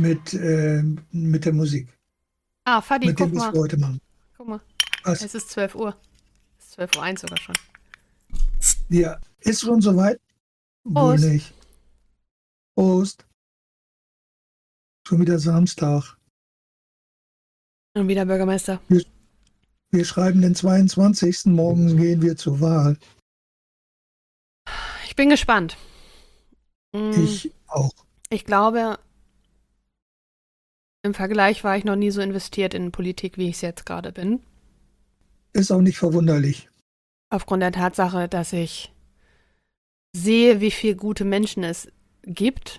mit der Musik, Ah, Fadi, mit dem, guck was mal. wir heute machen. Guck mal. Was? Es ist 12 Uhr. Es ist 12:01 sogar schon. Ja, ist schon soweit? Wohl Prost. nicht. Prost, schon wieder Samstag. Und wieder Bürgermeister. Wir, wir schreiben den 22. Morgen gehen wir zur Wahl. Ich bin gespannt. Mm, Ich auch. Ich glaube, im Vergleich war ich noch nie so investiert in Politik, wie ich es jetzt gerade bin. Ist auch nicht verwunderlich. Aufgrund der Tatsache, dass ich sehe, wie viele gute Menschen es gibt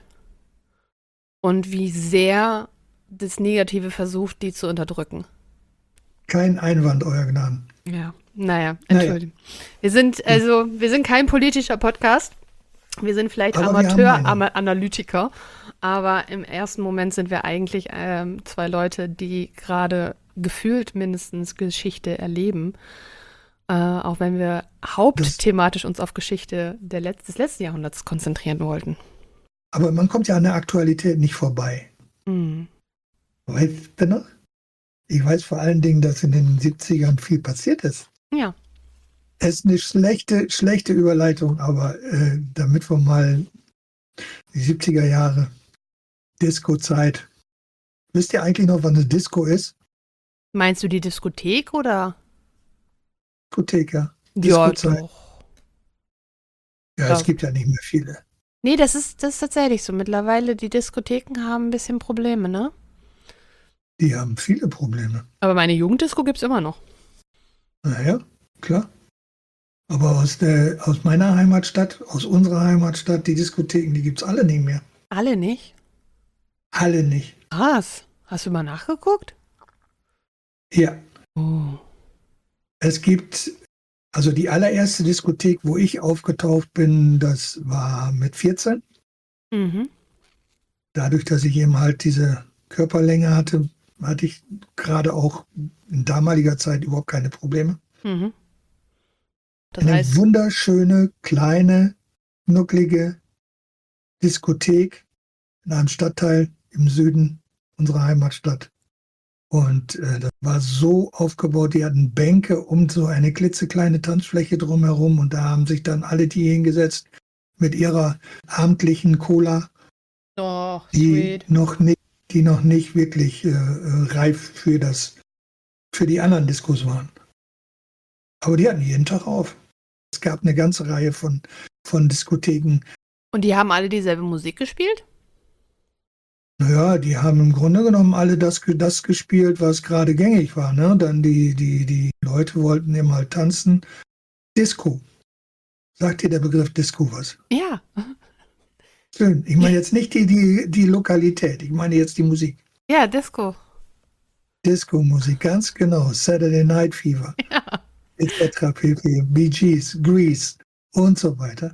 und wie sehr das Negative versucht, die zu unterdrücken. Kein Einwand, Euer Gnaden. Ja, naja, Naja, entschuldigung. Wir sind kein politischer Podcast. Wir sind vielleicht aber wir haben Meinung. Amateur-Analytiker, aber im ersten Moment sind wir eigentlich zwei Leute, die gerade gefühlt mindestens Geschichte erleben, auch wenn wir Das, hauptthematisch uns auf Geschichte des letzten Jahrhunderts konzentrieren wollten. aber man kommt ja an der Aktualität nicht vorbei. Mhm. Weißt du noch? Ich weiß vor allen Dingen, dass in den 70ern viel passiert ist. Ja, Es ist eine schlechte Überleitung, aber damit wir mal die 70er Jahre, Disco-Zeit. Wisst ihr eigentlich noch, wann eine Disco ist? meinst du die Diskothek oder? Diskothek, ja. Ja, Disco-Zeit. doch. Ja, es Ja. gibt ja nicht mehr viele. Nee, das ist tatsächlich so. Mittlerweile, die Diskotheken haben ein bisschen Probleme, ne? Die haben viele Probleme. Aber meine Jugenddisco gibt's immer noch. Naja, klar. Aber aus meiner Heimatstadt, aus unserer Heimatstadt, die Diskotheken, die gibt es alle nicht mehr. Alle nicht? Alle nicht. Krass. Hast du mal nachgeguckt? Ja, Oh. es gibt, also die allererste Diskothek, wo ich aufgetaucht bin, das war mit 14. Mhm. Dadurch, dass ich eben halt diese Körperlänge hatte, hatte ich gerade auch in damaliger Zeit überhaupt keine Probleme. Mhm. Das Eine heißt, wunderschöne, kleine, knucklige Diskothek in einem Stadtteil im Süden unserer Heimatstadt. Und das war so aufgebaut, die hatten Bänke um so eine klitzekleine Tanzfläche drumherum und da haben sich dann alle die hingesetzt mit ihrer abendlichen Cola, oh, die sweet. noch nicht wirklich reif für die anderen Diskos waren. Aber die hatten jeden Tag auf. Es gab eine ganze Reihe von Diskotheken. Und die haben alle dieselbe Musik gespielt? Naja, die haben im Grunde genommen alle das gespielt, was gerade gängig war. Ne? Dann die Leute wollten eben halt tanzen. Disco. Sagt dir der Begriff Disco was? Ja. Schön. Ich meine jetzt nicht die Lokalität, ich meine jetzt die Musik. Ja, Disco. Disco-Musik, ganz genau. Saturday Night Fever, Ja. etc. pp. Bee Gees, Grease und so weiter.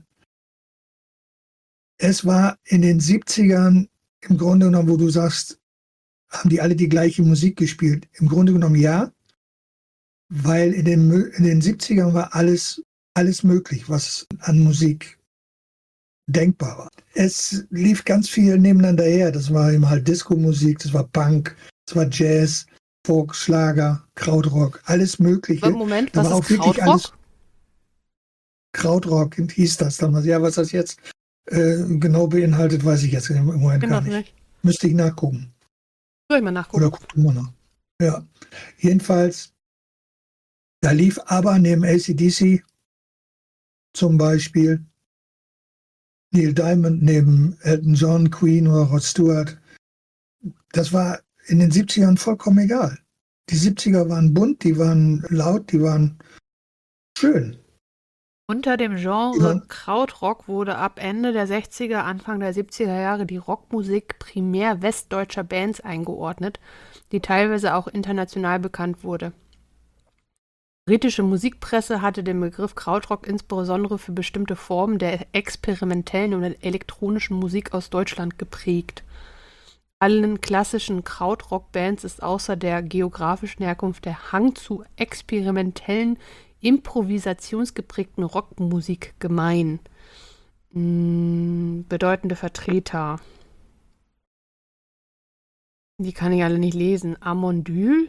Es war in den 70ern im Grunde genommen, wo du sagst, haben die alle die gleiche Musik gespielt? Im Grunde genommen ja, weil in den 70ern war alles möglich, was an Musik denkbar war. Es lief ganz viel nebeneinander her. Das war eben halt Disco-Musik, das war Punk, das war Jazz, Folk, Schlager, Krautrock, alles Mögliche. Moment, Da was war ist auch wirklich alles Krautrock? Krautrock, hieß das damals. Ja, was das jetzt genau beinhaltet, weiß ich jetzt im Moment Kenn gar das nicht. nicht. Müsste ich nachgucken. Soll ich mal Oder nachgucken? gucken wir noch. Ja, jedenfalls, da lief aber neben AC/DC zum Beispiel Neil Diamond, neben Elton John, Queen oder Rod Stewart. Das war in den 70ern vollkommen egal. Die 70er waren bunt, die waren laut, die waren schön. Unter dem Die Genre waren, Krautrock wurde ab Ende der 60er, Anfang der 70er Jahre die Rockmusik primär westdeutscher Bands eingeordnet, die teilweise auch international bekannt wurde. Britische Musikpresse hatte den Begriff Krautrock insbesondere für bestimmte Formen der experimentellen und elektronischen Musik aus Deutschland geprägt. Allen klassischen Krautrock-Bands ist außer der geografischen Herkunft der Hang zu experimentellen, improvisationsgeprägten Rockmusik gemein. Bedeutende Vertreter. Die kann ich alle nicht lesen. Amondyl,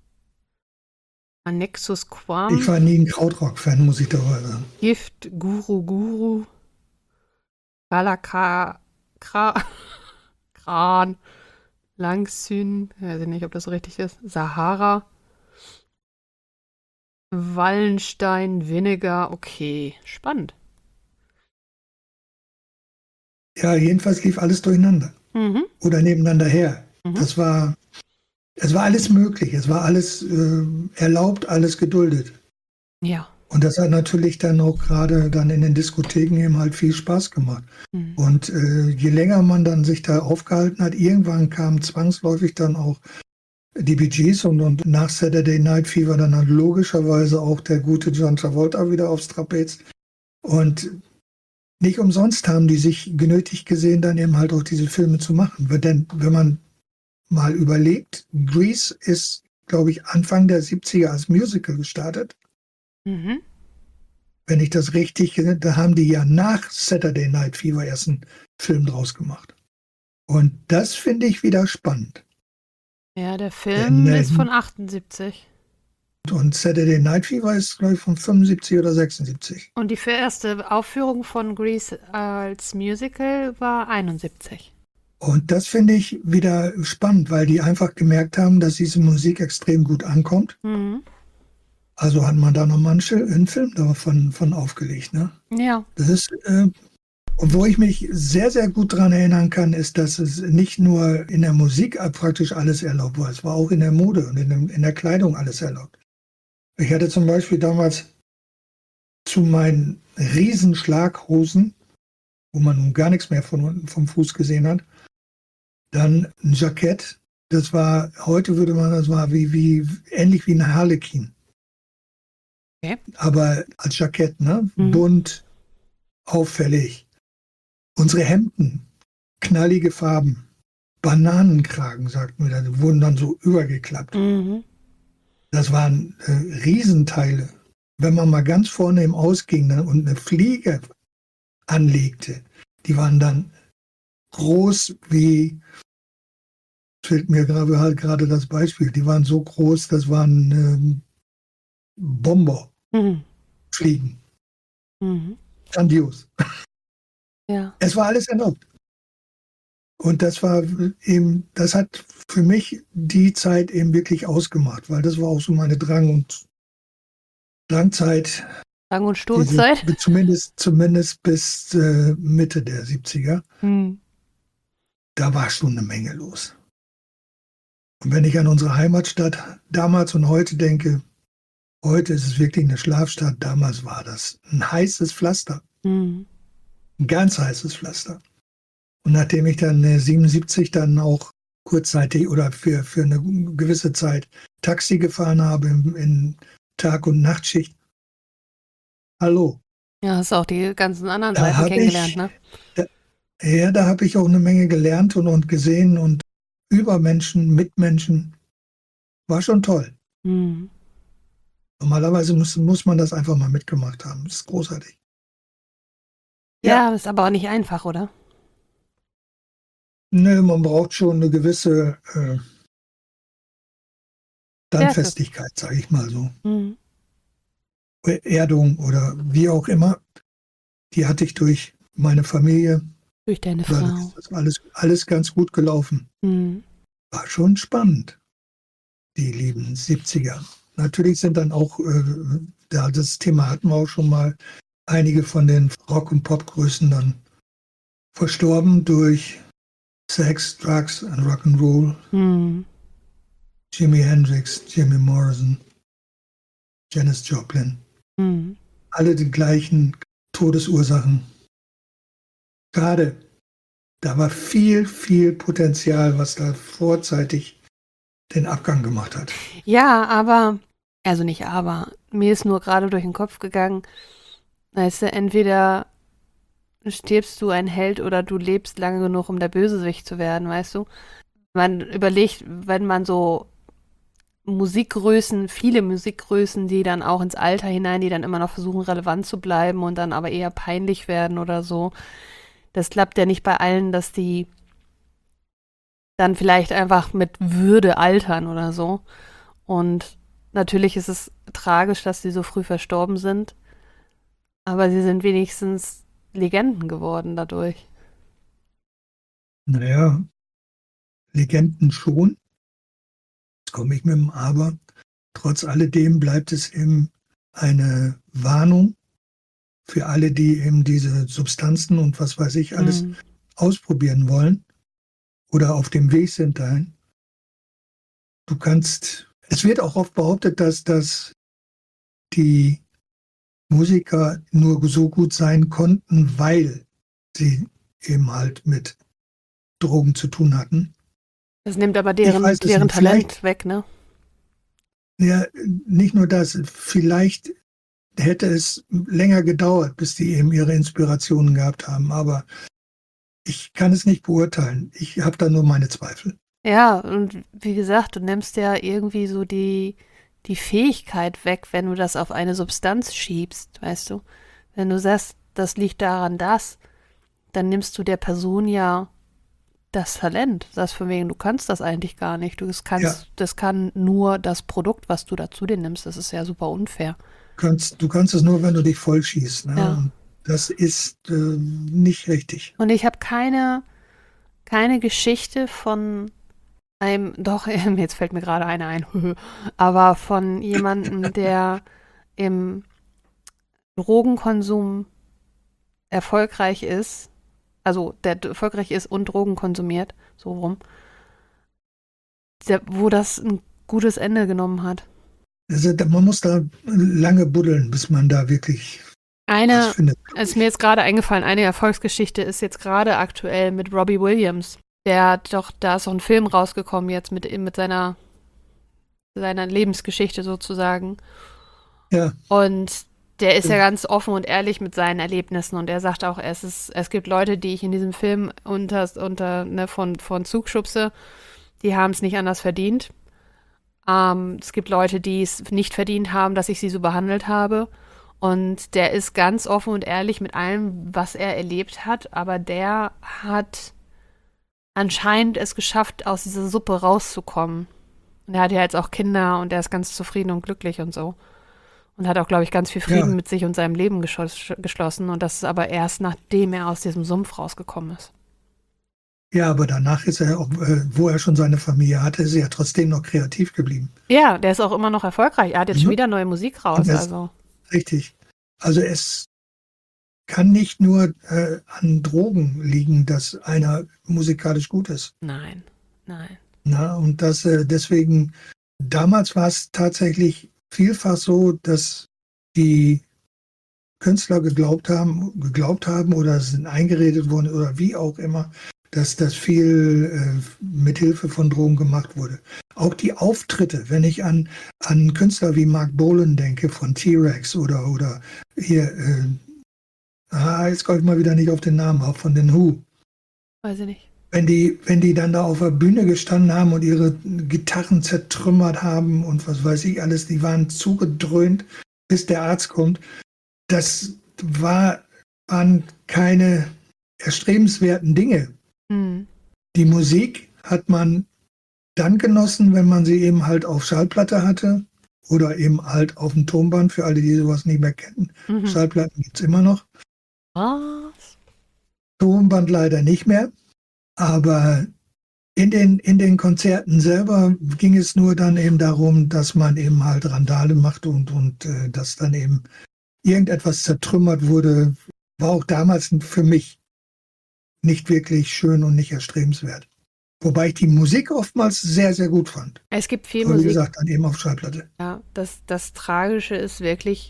Annexus Ich Quam, war nie ein Krautrock-Fan, muss ich dabei sagen. Gift, Guru, Galaka, Kran, Langsyn, weiß ich nicht, ob das so richtig ist, Sahara, Wallenstein, Vinegar, okay, spannend. Ja, jedenfalls lief alles durcheinander Mhm, oder nebeneinander her. mhm. Es war alles möglich, es war alles erlaubt, alles geduldet. Ja. Und das hat natürlich dann auch gerade dann in den Diskotheken eben halt viel Spaß gemacht. Mhm. Und je länger man dann sich da aufgehalten hat, irgendwann kamen zwangsläufig dann auch die Bee Gees und nach Saturday Night Fever dann halt logischerweise auch der gute John Travolta wieder aufs Trapez. Und nicht umsonst haben die sich genötigt gesehen, dann eben halt auch diese Filme zu machen. Denn wenn man mal überlegt, Grease ist, glaube ich, Anfang der 70er als Musical gestartet. Mhm. Wenn ich das richtig, da haben die ja nach Saturday Night Fever erst einen Film draus gemacht. Und das finde ich wieder spannend. Ja, der Denn, Film ist von 78. und Saturday Night Fever ist, glaube ich, von 75 oder 76. Und die erste Aufführung von Grease als Musical war 71. Und das finde ich wieder spannend, weil die einfach gemerkt haben, dass diese Musik extrem gut ankommt. Mhm. Also hat man da nochmal einen Film davon aufgelegt. Ne? Ja. Das ist, und wo ich mich sehr, sehr gut daran erinnern kann, ist, dass es nicht nur in der Musik praktisch alles erlaubt war. Es war auch in der Mode und in der Kleidung alles erlaubt. Ich hatte zum Beispiel damals zu meinen Riesenschlaghosen, wo man nun gar nichts mehr vom Fuß gesehen hat, dann ein Jackett. Das war, heute würde man, das war ähnlich wie ein Harlekin. Okay. Aber als Jackett, ne? Mhm. Bunt, auffällig. Unsere Hemden, knallige Farben, Bananenkragen, sagten wir dann, wurden dann so übergeklappt. Mhm. Das waren Riesenteile. Wenn man mal ganz vornehm ausging, ne, und eine Fliege anlegte, die waren dann groß wie, fällt mir gerade das Beispiel, die waren so groß, das waren Bomberfliegen. Mhm. Grandios. Ja. Es war alles erlaubt. Und das war eben, das hat für mich die Zeit eben wirklich ausgemacht, weil das war auch so meine Drangzeit, Drang- und Sturzeit. zumindest bis Mitte der 70er. Mhm. Da war schon eine Menge los. Und wenn ich an unsere Heimatstadt damals und heute denke, heute ist es wirklich eine Schlafstadt, damals war das ein heißes Pflaster, Mhm. ein ganz heißes Pflaster. Und nachdem ich dann 77 dann auch kurzzeitig oder für eine gewisse Zeit Taxi gefahren habe in Tag- und Nachtschicht, hallo, Ja, hast auch die ganzen anderen da Seiten habe kennengelernt, ich, ne? da, ja, da habe ich auch eine Menge gelernt und gesehen und über Menschen, mit Menschen, war schon toll. Mhm. Normalerweise muss man das einfach mal mitgemacht haben. Das ist großartig. Ja, Ja, ist aber auch nicht einfach, oder? ne, man braucht schon eine gewisse Stärke. Standfestigkeit, sage ich mal so. Mhm. Erdung oder wie auch immer. Die hatte ich durch meine Familie. Durch deine Dadurch Frau. ist das alles ganz gut gelaufen. Mhm. War schon spannend, die lieben 70er. Natürlich sind dann auch, das Thema hatten wir auch schon mal, einige von den Rock- und Popgrößen dann verstorben durch Sex, Drugs und Rock'n'Roll. Mhm. Jimi Hendrix, Jimmy Morrison, Janis Joplin. Mhm. Alle die gleichen Todesursachen. Schade. Da war viel, viel Potenzial, was da vorzeitig den Abgang gemacht hat. Ja, aber, also nicht aber, mir ist nur gerade durch den Kopf gegangen, weißt du, entweder stirbst du ein Held oder du lebst lange genug, um der Bösewicht zu werden, weißt du? Man überlegt, wenn man so Musikgrößen, viele Musikgrößen, die dann auch ins Alter hinein, die dann immer noch versuchen, relevant zu bleiben und dann aber eher peinlich werden oder so. Das klappt ja nicht bei allen, dass die dann vielleicht einfach mit Würde altern oder so. Und natürlich ist es tragisch, dass sie so früh verstorben sind, aber sie sind wenigstens Legenden geworden dadurch. Naja, Legenden schon. Jetzt komme ich mit dem Aber. Trotz alledem bleibt es eben eine Warnung für alle, die eben diese Substanzen und was weiß ich alles Mhm. ausprobieren wollen oder auf dem Weg sind dahin. Es wird auch oft behauptet, dass die Musiker nur so gut sein konnten, weil sie eben halt mit Drogen zu tun hatten. Das nimmt aber Ich weiß es deren nicht. Vielleicht, Talent weg, ne? ja, nicht nur das, vielleicht hätte es länger gedauert, bis die eben ihre Inspirationen gehabt haben, aber ich kann es nicht beurteilen. Ich habe da nur meine Zweifel. Ja, und wie gesagt, du nimmst ja irgendwie so die Fähigkeit weg, wenn du das auf eine Substanz schiebst, weißt du? Wenn du sagst, das liegt daran, dann nimmst du der Person ja das Talent. Das von wegen, du kannst das eigentlich gar nicht. Ja, Das kann nur das Produkt, was du dazu dir nimmst. Das ist ja super unfair. du kannst es nur, wenn du dich vollschießt. Ne? Ja. Und das ist nicht richtig. Und ich habe keine Geschichte von doch, jetzt fällt mir gerade eine ein, aber von jemandem, der im Drogenkonsum erfolgreich ist, also der erfolgreich ist und Drogen konsumiert, so rum, wo das ein gutes Ende genommen hat. Also, man muss da lange buddeln, bis man da wirklich was Eine, findet. es ist mir jetzt gerade eingefallen, eine Erfolgsgeschichte ist jetzt gerade aktuell mit Robbie Williams. Da ist auch ein Film rausgekommen jetzt mit seiner Lebensgeschichte sozusagen. Ja, Und der ist ja stimmt. ganz offen und ehrlich mit seinen Erlebnissen und er sagt auch, es gibt Leute, die ich in diesem Film von Zug schubse, die haben es nicht anders verdient. Es gibt Leute, die es nicht verdient haben, dass ich sie so behandelt habe. Und der ist ganz offen und ehrlich mit allem, was er erlebt hat, aber der hat anscheinend es geschafft, aus dieser Suppe rauszukommen. Und er hat ja jetzt auch Kinder und er ist ganz zufrieden und glücklich und so. Und hat auch, glaube ich, ganz viel Frieden Ja, mit sich und seinem Leben geschlossen. Und das ist aber erst, nachdem er aus diesem Sumpf rausgekommen ist. ja, aber danach ist er auch, wo er schon seine Familie hatte, ist er ja trotzdem noch kreativ geblieben. Ja, der ist auch immer noch erfolgreich. Er hat jetzt schon Mhm. wieder neue Musik Und raus, er ist also. richtig. Also es kann nicht nur an Drogen liegen, dass einer musikalisch gut ist. Nein, nein. Na, und deswegen, damals war es tatsächlich vielfach so, dass die Künstler geglaubt haben oder sind eingeredet worden oder wie auch immer, dass das viel mit Hilfe von Drogen gemacht wurde. Auch die Auftritte, wenn ich an Künstler wie Mark Bolan denke von T-Rex oder hier, jetzt komme ich mal wieder nicht auf den Namen, auch von den Who. Weiß ich nicht. Wenn die dann da auf der Bühne gestanden haben und ihre Gitarren zertrümmert haben und was weiß ich alles, die waren zugedröhnt, bis der Arzt kommt. Das waren keine erstrebenswerten Dinge. Hm. Die Musik hat man dann genossen, wenn man sie eben halt auf Schallplatte hatte oder eben halt auf dem Tonband, für alle, die sowas nicht mehr kennen. Mhm. Schallplatten gibt es immer noch. Was? Tonband leider nicht mehr. Aber in den Konzerten selber ging es nur dann eben darum, dass man eben halt Randale machte und dass dann eben irgendetwas zertrümmert wurde, war auch damals für mich nicht wirklich schön und nicht erstrebenswert. Wobei ich die Musik oftmals sehr, sehr gut fand. Es gibt viel Aber wie Musik. gesagt, dann eben auf Schallplatte. Ja, das Tragische ist wirklich,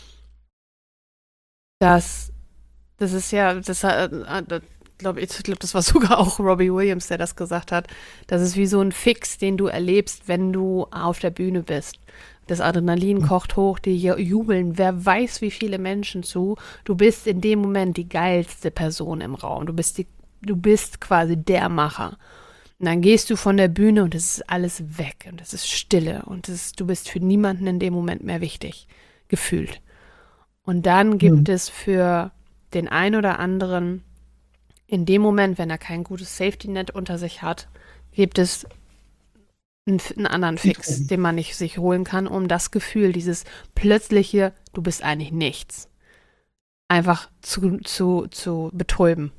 dass das ist ja, ich glaube, das war sogar auch Robbie Williams, der das gesagt hat. Das ist wie so ein Fix, den du erlebst, wenn du auf der Bühne bist. Das Adrenalin kocht hoch, die jubeln, wer weiß wie viele Menschen zu. Du bist in dem Moment die geilste Person im Raum. Du bist quasi der Macher. Und dann gehst du von der Bühne und es ist alles weg und es ist Stille und du bist für niemanden in dem Moment mehr wichtig, gefühlt. Und dann gibt es für den einen oder anderen in dem Moment, wenn er kein gutes Safety-Net unter sich hat, gibt es einen anderen Fix, Drogen. den man nicht sich holen kann, um das Gefühl, dieses plötzliche, du bist eigentlich nichts, einfach zu betäuben.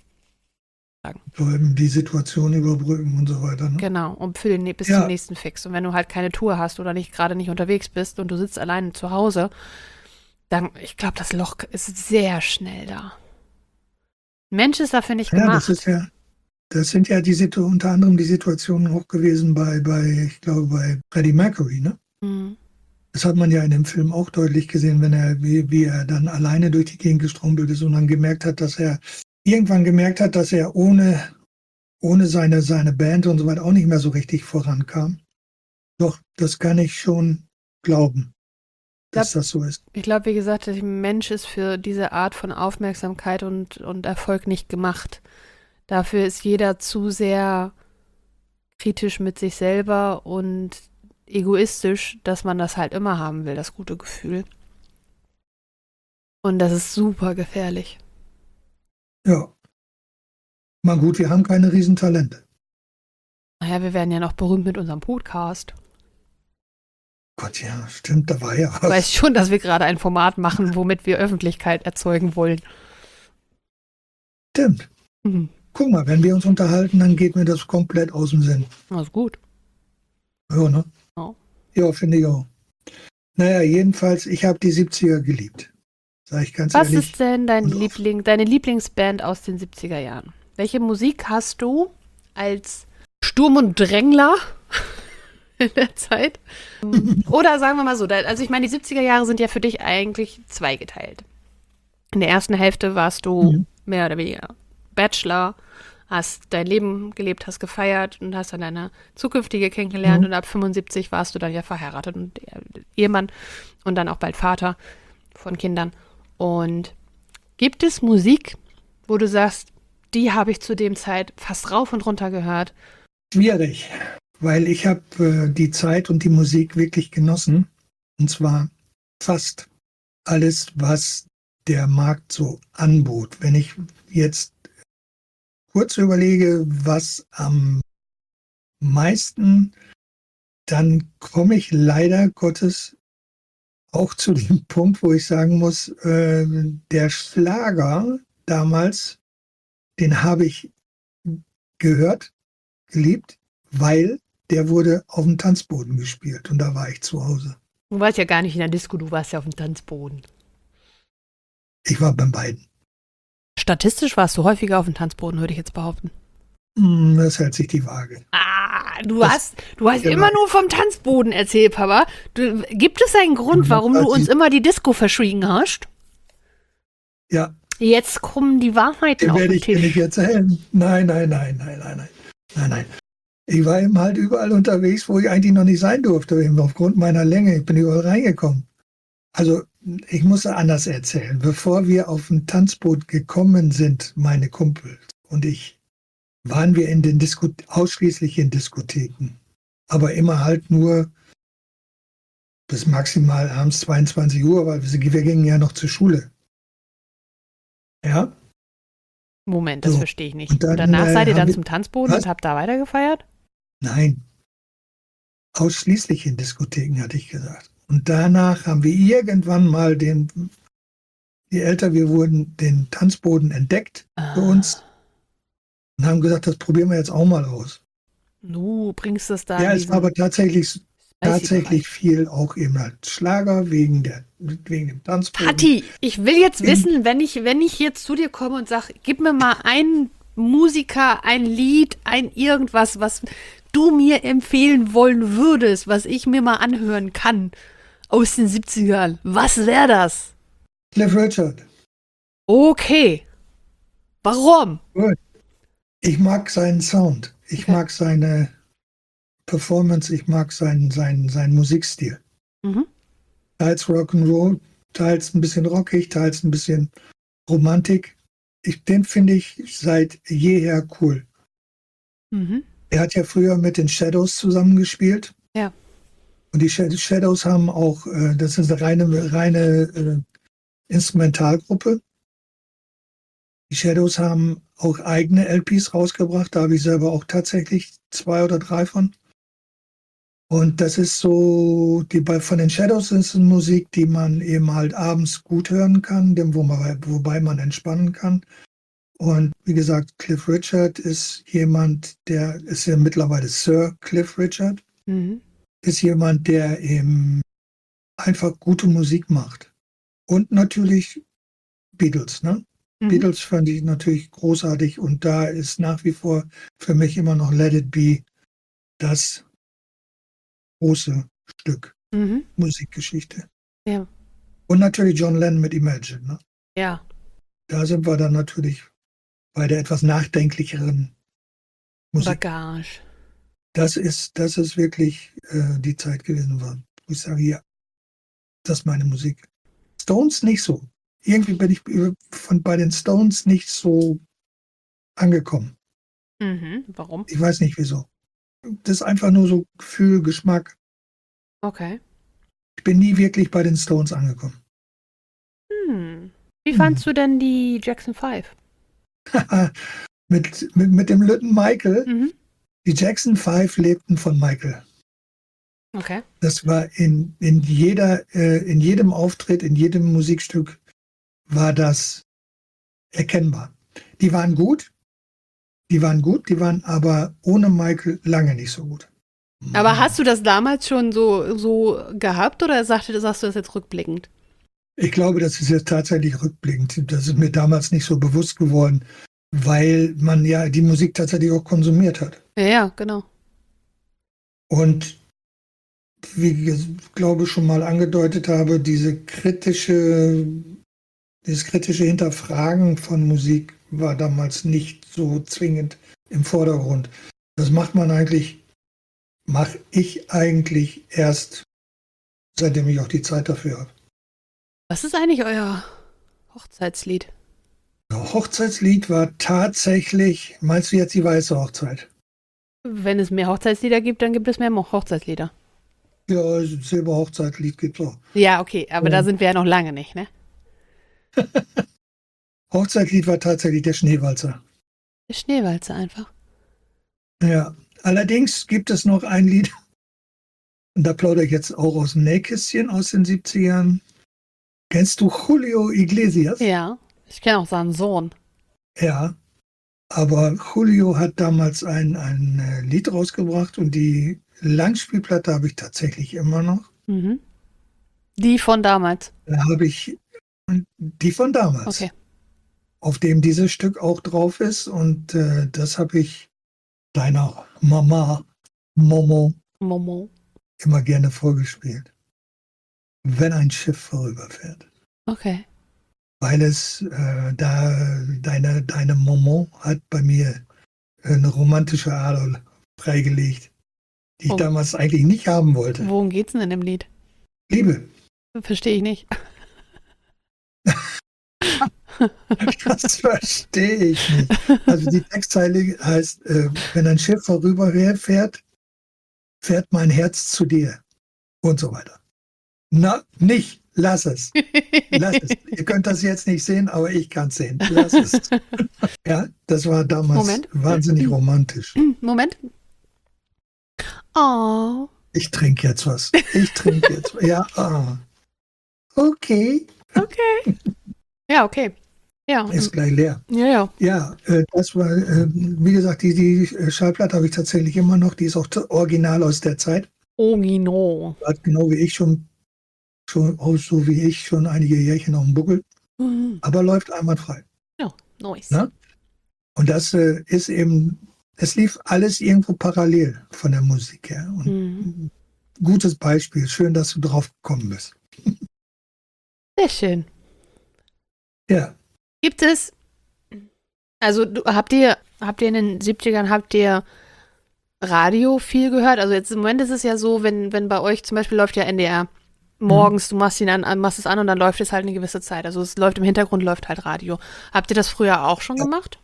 So eben die Situation überbrücken und so weiter. Ne? Genau, und bis zum Ja, nächsten Fix. Und wenn du halt keine Tour hast oder gerade nicht unterwegs bist und du sitzt alleine zu Hause, dann, ich glaube, das Loch ist sehr schnell da. Mensch ist dafür nicht ja, gemacht. das sind ja unter anderem die Situationen auch gewesen ich glaube, bei Freddie Mercury, ne? Mhm. Das hat man ja in dem Film auch deutlich gesehen, wie er dann alleine durch die Gegend gestrumpelt ist und dann irgendwann gemerkt hat, dass er ohne seine Band und so weiter auch nicht mehr so richtig vorankam. Doch, das kann ich schon glauben, dass das so ist. Ich glaube, wie gesagt, der Mensch ist für diese Art von Aufmerksamkeit und Erfolg nicht gemacht. Dafür ist jeder zu sehr kritisch mit sich selber und egoistisch, dass man das halt immer haben will, das gute Gefühl. Und das ist super gefährlich. Ja, mal gut, wir haben keine Riesentalente. Naja, wir werden ja noch berühmt mit unserem Podcast. Gott, ja, stimmt, da war ja Du weißt was. schon, dass wir gerade ein Format machen, womit wir Öffentlichkeit erzeugen wollen. Stimmt. Mhm. Guck mal, wenn wir uns unterhalten, dann geht mir das komplett aus dem Sinn. Also gut. Ja, ne? Ja. Ja, finde ich auch. Naja, jedenfalls, ich habe die 70er geliebt. Sag ich ganz Was ehrlich. ist denn deine Und oft. Lieblingsband aus den 70er Jahren? Welche Musik hast du als Sturm- und Drängler in der Zeit? Oder sagen wir mal so, also ich meine, die 70er Jahre sind ja für dich eigentlich zweigeteilt. In der ersten Hälfte warst du Mhm. mehr oder weniger Bachelor, hast dein Leben gelebt, hast gefeiert und hast dann deine zukünftige kennengelernt Mhm. und ab 75 warst du dann ja verheiratet und Ehemann und dann auch bald Vater von Kindern. Und gibt es Musik, wo du sagst, die habe ich zu dem Zeit fast rauf und runter gehört? Schwierig, weil ich habe die Zeit und die Musik wirklich genossen. Und zwar fast alles, was der Markt so anbot. Wenn ich jetzt kurz überlege, was am meisten, dann komme ich leider Gottes auch zu dem Punkt, wo ich sagen muss, der Schlager damals, den habe ich gehört, geliebt, weil der wurde auf dem Tanzboden gespielt und da war ich zu Hause. Du warst ja gar nicht in der Disco, du warst ja auf dem Tanzboden. Ich war bei beiden. Statistisch warst du häufiger auf dem Tanzboden, würde ich jetzt behaupten. Das hält sich die Waage. Du hast Ja, immer nur vom Tanzboden erzählt, Papa. Gibt es einen Grund, warum du uns immer die Disco verschwiegen hast? Ja, Jetzt kommen die Wahrheiten den auf werde den ich dir nicht Tisch. erzählen. Nein. Ich war eben halt überall unterwegs, wo ich eigentlich noch nicht sein durfte, eben aufgrund meiner Länge. Ich bin überall reingekommen. Also, ich muss anders erzählen. Bevor wir auf den Tanzboot gekommen sind, meine Kumpels und ich, waren wir ausschließlich in Diskotheken. Aber immer halt nur bis maximal abends 22 Uhr, weil wir gingen ja noch zur Schule. Ja? Moment, das So. verstehe ich nicht. Und Und dann danach seid ihr haben dann wir, zum Tanzboden was? und habt da weitergefeiert? Nein, ausschließlich in Diskotheken, hatte ich gesagt. Und danach haben wir irgendwann mal je älter wir wurden, den Tanzboden entdeckt für uns und haben gesagt, das probieren wir jetzt auch mal aus. Du bringst es da Ja, in es war aber diesen tatsächlich Spicy-Bereich. viel auch eben halt Schlager wegen dem Tanzboden. Patti, ich will jetzt wissen, wenn ich jetzt zu dir komme und sage, gib mir mal einen Musiker, ein Lied, ein irgendwas, was du mir empfehlen wollen würdest, was ich mir mal anhören kann aus den 70ern. Was wäre das? Cliff Richard. Okay. Warum? Gut. Ich mag seinen Sound. Ich Okay. mag seine Performance. Ich mag seinen Musikstil. Mhm. Teils Rock'n'Roll, teils ein bisschen rockig, teils ein bisschen Romantik. Den finde ich seit jeher cool. Mhm. Er hat ja früher mit den Shadows zusammengespielt. Ja. Und die Shadows haben auch, das ist eine reine Instrumentalgruppe. Die Shadows haben auch eigene LPs rausgebracht. Da habe ich selber auch tatsächlich 2 oder 3 von. Und das ist so, von den Shadows ist es Musik, die man eben halt abends gut hören kann, wobei man entspannen kann. Und wie gesagt, Cliff Richard ist jemand, der ist ja mittlerweile Sir Cliff Richard, Mhm. ist jemand, der eben einfach gute Musik macht. Und natürlich Beatles, ne? Mhm. Beatles fand ich natürlich großartig und da ist nach wie vor für mich immer noch Let It Be das große Stück Mhm. Musikgeschichte. Ja. Und natürlich John Lennon mit Imagine, ne? Ja. Da sind wir dann natürlich bei der etwas nachdenklicheren Musik. Bagage. Das ist wirklich die Zeit gewesen, wo ich sage, ja, das ist meine Musik. Stones nicht so. Irgendwie bin ich bei den Stones nicht so angekommen. Mhm. Warum? Ich weiß nicht wieso. Das ist einfach nur so Gefühl, Geschmack. Okay. Ich bin nie wirklich bei den Stones angekommen. Wie fandst du denn die Jackson 5? mit dem Lütten Michael. Mhm. Die Jackson 5 lebten von Michael. Okay. Das war in jedem Auftritt, in jedem Musikstück war das erkennbar. Die waren gut, die waren aber ohne Michael lange nicht so gut. Aber hast du das damals schon so gehabt oder sagst du das jetzt rückblickend? Ich glaube, das ist jetzt tatsächlich rückblickend. Das ist mir damals nicht so bewusst geworden, weil man ja die Musik tatsächlich auch konsumiert hat. Ja, genau. Und wie ich glaube schon mal angedeutet habe, dieses kritische Hinterfragen von Musik war damals nicht so zwingend im Vordergrund. Das mache ich eigentlich erst, seitdem ich auch die Zeit dafür habe. Was ist eigentlich euer Hochzeitslied? Das Hochzeitslied war tatsächlich, meinst du jetzt die weiße Hochzeit? Wenn es mehr Hochzeitslieder gibt, dann gibt es mehr Hochzeitslieder. Ja, Silberhochzeitlied gibt es auch. Ja, okay, aber da sind wir ja noch lange nicht, ne? Hochzeitlied war tatsächlich der Schneewalzer. Der Schneewalzer einfach. Ja, allerdings gibt es noch ein Lied, und da plaudere ich jetzt auch aus dem Nähkästchen aus den 70ern. Kennst du Julio Iglesias? Ja, ich kenne auch seinen Sohn. Ja, aber Julio hat damals ein Lied rausgebracht und die Langspielplatte habe ich tatsächlich immer noch. Mhm. Die von damals. Da habe ich die von damals, Okay. auf dem dieses Stück auch drauf ist und das habe ich deiner Mama Momo Momo. immer gerne vorgespielt. Wenn ein Schiff vorüberfährt. Okay. Weil es deine Momo hat bei mir eine romantische Ader freigelegt, die ich damals eigentlich nicht haben wollte. Worum geht's denn in dem Lied? Liebe. Verstehe ich nicht. Das verstehe ich nicht. Also die Textzeile heißt, wenn ein Schiff vorüberfährt, fährt mein Herz zu dir und so weiter. Na, nicht. Lass es. Lass es. Ihr könnt das jetzt nicht sehen, aber ich kann es sehen. Lass es. Ja, das war damals wahnsinnig romantisch. Moment. Oh. Ich trinke jetzt was. Ja, okay. Okay. Ja, okay. Ja. Ist gleich leer. Ja. Ja, das war, wie gesagt, die Schallplatte habe ich tatsächlich immer noch. Die ist auch original aus der Zeit. Original. Hat genau wie ich schon einige Jährchen auf dem Buckel. Mhm. Aber läuft einwandfrei. Ja, nice. Na? Und das ist eben, es lief alles irgendwo parallel von der Musik her. Und gutes Beispiel. Schön, dass du drauf gekommen bist. Sehr schön. Ja. Gibt es, also habt ihr in den 70ern, Radio viel gehört? Also jetzt im Moment ist es ja so, wenn bei euch zum Beispiel läuft ja NDR morgens, du machst es an und dann läuft es halt eine gewisse Zeit. Also es läuft im Hintergrund, läuft halt Radio. Habt ihr das früher auch schon gemacht?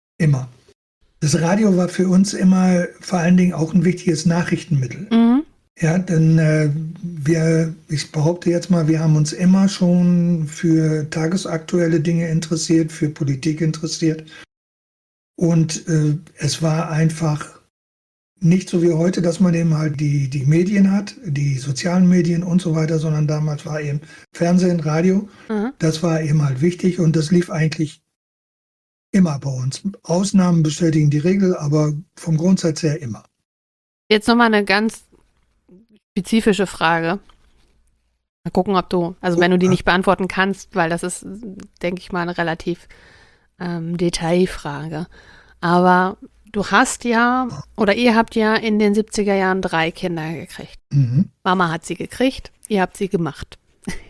Immer. Das Radio war für uns immer vor allen Dingen auch ein wichtiges Nachrichtenmittel. Mhm. Ja, denn ich behaupte jetzt mal, wir haben uns immer schon für tagesaktuelle Dinge interessiert, für Politik interessiert. Und es war einfach nicht so wie heute, dass man eben halt die Medien hat, die sozialen Medien und so weiter, sondern damals war eben Fernsehen, Radio. Mhm. Das war eben halt wichtig und das lief eigentlich immer bei uns. Ausnahmen bestätigen die Regel, aber vom Grundsatz her immer. Jetzt nochmal eine ganz spezifische Frage. Mal gucken, ob du, also wenn du die nicht beantworten kannst, weil das ist, denke ich mal, eine relativ Detailfrage. Aber du hast ja, oder ihr habt ja in den 70er Jahren 3 Kinder gekriegt. Mhm. Mama hat sie gekriegt, ihr habt sie gemacht.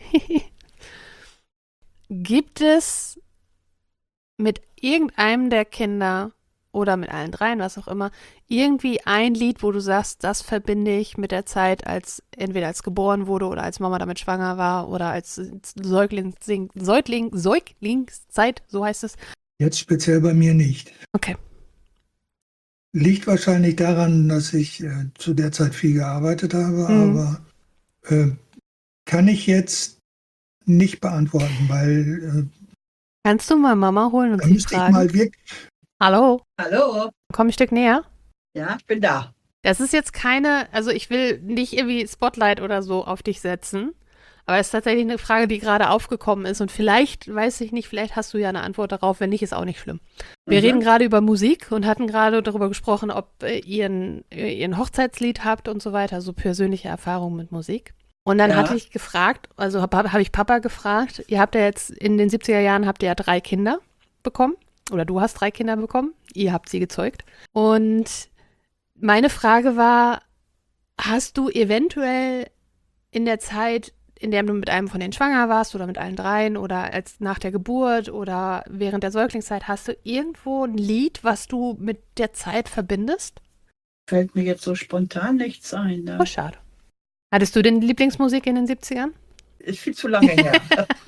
Gibt es mit irgendeinem der Kinder oder mit allen 3, was auch immer, irgendwie ein Lied, wo du sagst, das verbinde ich mit der Zeit, entweder als geboren wurde oder als Mama damit schwanger war oder als Säuglingszeit, so heißt es? Jetzt speziell bei mir nicht. Okay. Liegt wahrscheinlich daran, dass ich zu der Zeit viel gearbeitet habe, aber kann ich jetzt nicht beantworten, weil Kannst du mal Mama holen und da sie müsste ich fragen? mal wirklich. Hallo, Hallo? komm ein Stück näher. Ja, ich bin da. Das ist jetzt also ich will nicht irgendwie Spotlight oder so auf dich setzen, aber es ist tatsächlich eine Frage, die gerade aufgekommen ist und vielleicht, weiß ich nicht, vielleicht hast du ja eine Antwort darauf, wenn nicht, ist auch nicht schlimm. Wir reden gerade über Musik und hatten gerade darüber gesprochen, ob ihr ein Hochzeitslied habt und so weiter, so persönliche Erfahrungen mit Musik. Und dann Ja. hatte ich gefragt, also habe ich Papa gefragt, ihr habt ja jetzt in den 70er Jahren habt ihr ja 3 Kinder bekommen oder du hast 3 Kinder bekommen, ihr habt sie gezeugt. Und meine Frage war, hast du eventuell in der Zeit, in der du mit einem von denen schwanger warst oder mit allen 3 oder als nach der Geburt oder während der Säuglingszeit, hast du irgendwo ein Lied, was du mit der Zeit verbindest? Fällt mir jetzt so spontan nichts ein. Ne? Oh, schade. Hattest du denn Lieblingsmusik in den 70ern? Ist viel zu lange her.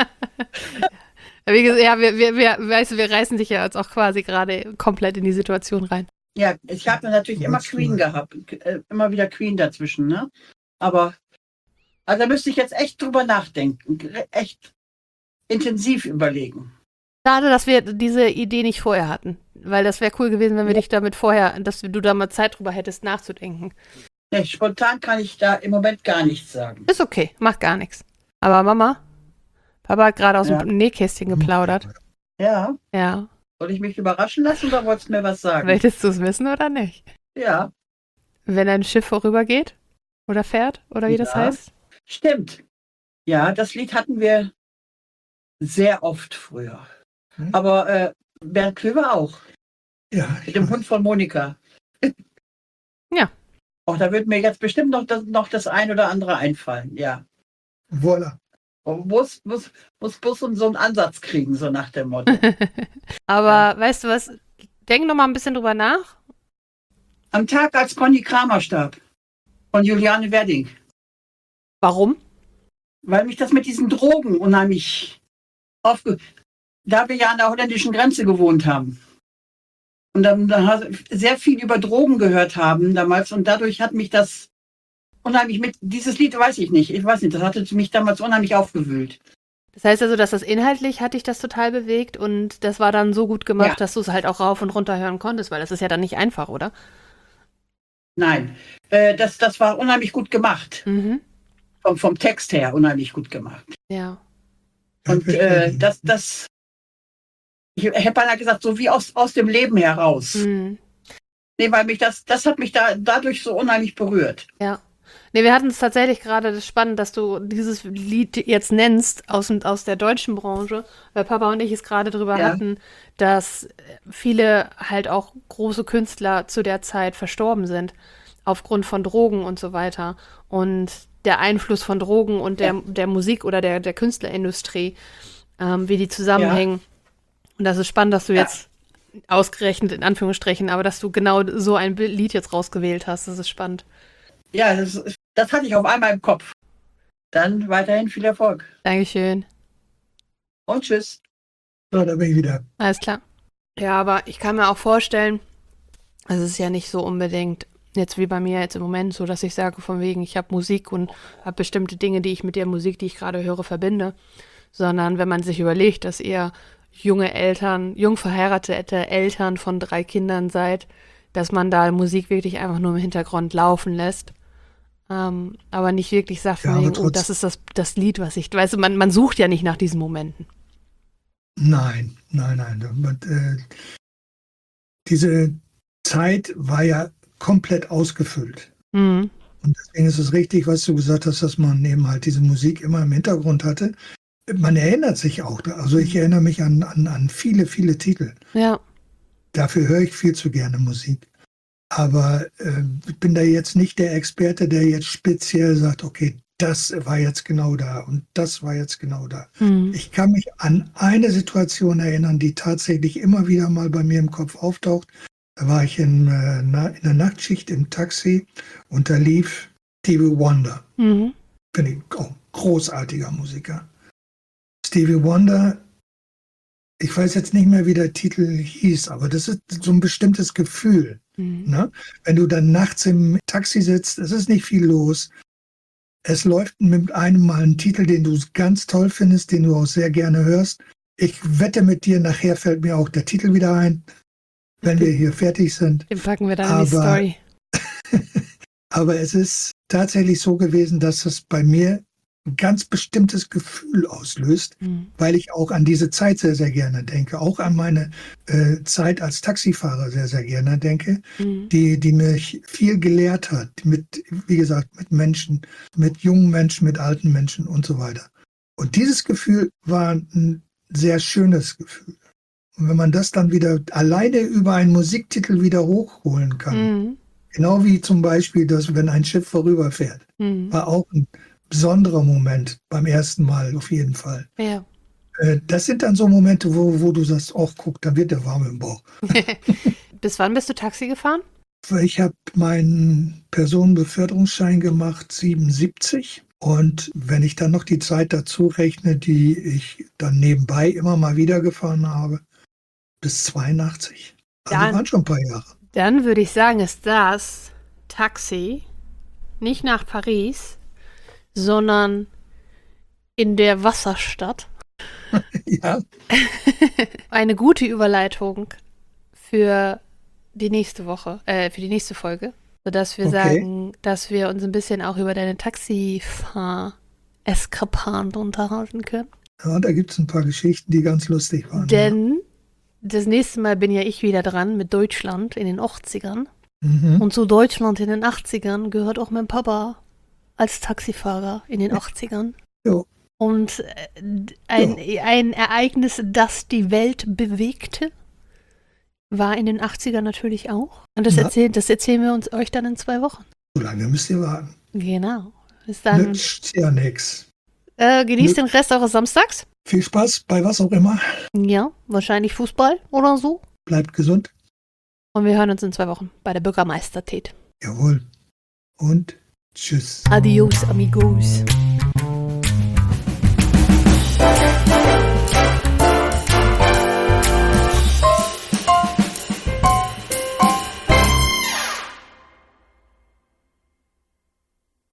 Wie gesagt, ja, wir reißen dich ja jetzt auch quasi gerade komplett in die Situation rein. Ja, ich habe natürlich immer Queen gehabt. Immer wieder Queen dazwischen, ne? Aber also da müsste ich jetzt echt drüber nachdenken. Echt intensiv überlegen. Schade, dass wir diese Idee nicht vorher hatten. Weil das wäre cool gewesen, wenn wir dich damit dass du da mal Zeit drüber hättest, nachzudenken. Nee, spontan kann ich da im Moment gar nichts sagen. Ist okay, macht gar nichts. Aber Mama, Papa hat gerade aus Ja. dem Nähkästchen geplaudert. Ja. Ja. Soll ich mich überraschen lassen oder wolltest du mir was sagen? Möchtest du es wissen oder nicht? Ja, Wenn ein Schiff vorübergeht oder fährt oder wie das Ja. heißt? stimmt. Ja, das Lied hatten wir sehr oft früher. Aber Bernd Klöver auch. Ja, Mit dem Hund von Monika. Ja. Auch da wird mir jetzt bestimmt noch das ein oder andere einfallen, ja. Voilà. Muss bloß so einen Ansatz kriegen, so nach dem Motto. Aber weißt du was? Denk noch mal ein bisschen drüber nach. Am Tag, als Conny Kramer starb, von Juliane Wedding, Warum? weil mich das mit diesen Drogen unheimlich da wir ja an der holländischen Grenze gewohnt haben. Und dann sehr viel über Drogen gehört haben damals und dadurch hat mich das unheimlich dieses Lied weiß ich nicht, das hatte mich damals unheimlich aufgewühlt. Das heißt also, dass das inhaltlich hat dich das total bewegt und das war dann so gut gemacht, Ja. dass du es halt auch rauf und runter hören konntest, weil das ist ja dann nicht einfach, oder? Nein, das war unheimlich gut gemacht, Mhm. vom Text her unheimlich gut gemacht. Ja. Und ich hätte beinahe gesagt, so wie aus dem Leben heraus. Mhm. Nee, weil das hat mich dadurch so unheimlich berührt. Ja. Nee, wir hatten es tatsächlich gerade, das ist spannend, dass du dieses Lied jetzt nennst aus der deutschen Branche, weil Papa und ich es gerade drüber Ja. hatten, dass viele halt auch große Künstler zu der Zeit verstorben sind, aufgrund von Drogen und so weiter. Und der Einfluss von Drogen und der Musik oder der Künstlerindustrie, wie die zusammenhängen. Und das ist spannend, dass du jetzt ausgerechnet, in Anführungsstrichen, aber dass du genau so ein Lied jetzt rausgewählt hast. Das ist spannend. Ja, das hatte ich auf einmal im Kopf. Dann weiterhin viel Erfolg. Dankeschön. Und tschüss. So, da bin ich wieder. Alles klar. Ja, aber ich kann mir auch vorstellen, es ist ja nicht so unbedingt jetzt wie bei mir jetzt im Moment, so dass ich sage, von wegen, ich habe Musik und habe bestimmte Dinge, die ich mit der Musik, die ich gerade höre, verbinde. Sondern wenn man sich überlegt, dass ihr junge Eltern, jung verheiratete Eltern von 3 Kindern seid, dass man da Musik wirklich einfach nur im Hintergrund laufen lässt. Aber nicht wirklich sagt, Ja, von aber wegen, oh, das ist das Lied, was ich, weißt du, man sucht ja nicht nach diesen Momenten. Nein. Diese Zeit war ja komplett ausgefüllt. Mhm. Und deswegen ist es richtig, was du gesagt hast, dass man eben halt diese Musik immer im Hintergrund hatte. Man erinnert sich auch. Also ich erinnere mich an viele, viele Titel. Ja. Dafür höre ich viel zu gerne Musik. Aber ich bin da jetzt nicht der Experte, der jetzt speziell sagt, okay, das war jetzt genau da und das war jetzt genau da. Mhm. Ich kann mich an eine Situation erinnern, die tatsächlich immer wieder mal bei mir im Kopf auftaucht. Da war ich in der Nachtschicht im Taxi und da lief Stevie Wonder. Mhm. Finde ich auch großartiger Musiker. Stevie Wonder, ich weiß jetzt nicht mehr, wie der Titel hieß, aber das ist so ein bestimmtes Gefühl. Mhm. Ne? Wenn du dann nachts im Taxi sitzt, es ist nicht viel los. Es läuft mit einem Mal ein Titel, den du ganz toll findest, den du auch sehr gerne hörst. Ich wette mit dir, nachher fällt mir auch der Titel wieder ein, wenn wir hier fertig sind. Den packen wir dann in die Aber- Story. Aber es ist tatsächlich so gewesen, dass es bei mir ein ganz bestimmtes Gefühl auslöst, Mhm. weil ich auch an diese Zeit sehr, sehr gerne denke. Auch an meine Zeit als Taxifahrer sehr, sehr gerne denke, Mhm. die mich viel gelehrt hat, wie gesagt, mit Menschen, mit jungen Menschen, mit alten Menschen und so weiter. Und dieses Gefühl war ein sehr schönes Gefühl. Und wenn man das dann wieder alleine über einen Musiktitel wieder hochholen kann, Mhm. genau wie zum Beispiel, dass wenn ein Schiff vorüberfährt, Mhm. war auch ein besonderer Moment beim ersten Mal auf jeden Fall. Ja. Das sind dann so Momente, wo du sagst, ach guck, da wird der warm im Bauch. Bis wann bist du Taxi gefahren? Ich habe meinen Personenbeförderungsschein gemacht, 77. Und wenn ich dann noch die Zeit dazu rechne, die ich dann nebenbei immer mal wieder gefahren habe, bis 82. Also Dann- waren schon ein paar Jahre. Dann würde ich sagen, ist das Taxi nicht nach Paris, sondern in der Wasserstadt. Ja, Eine gute Überleitung für die nächste Woche, für die nächste Folge, sodass wir Okay. sagen, dass wir uns ein bisschen auch über deine Taxifahr-Eskapade unterhalten können. ja, da gibt es ein paar Geschichten, die ganz lustig waren. Denn das nächste Mal bin ja ich wieder dran mit Deutschland in den 80ern. Ja. Mhm. Und zu Deutschland in den 80ern gehört auch mein Papa als Taxifahrer in den 80ern. Jo. Und ein Ereignis, das die Welt bewegte, war in den 80ern natürlich auch. Und das Ja. erzählen wir euch dann in 2 Wochen. So lange müsst ihr warten. Genau. Bis dann. Nützt ja nichts. Genießt den Rest eures Samstags. Viel Spaß bei was auch immer. Ja, wahrscheinlich Fußball oder so. Bleibt gesund. Und wir hören uns in 2 Wochen bei der Bürgermeistertät. Jawohl. Und tschüss. Adios, amigos.